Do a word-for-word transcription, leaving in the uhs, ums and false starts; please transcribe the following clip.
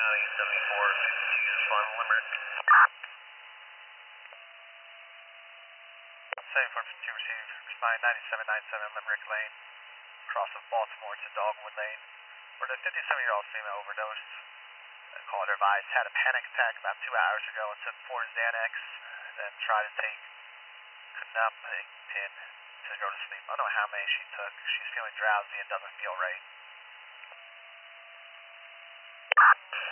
County, seventy-four fifty-two, Spawn Limerick. seventy-four fifty-two received, responding ninety-seven ninety-seven Limerick Lane, cross of Baltimore to Dogwood Lane, where the fifty-seven-year-old female overdosed. The caller advised had a panic attack about two hours ago and took four Xanax, then tried to take Klonopin to go to sleep. I don't know how many she took. She's feeling drowsy and doesn't feel right.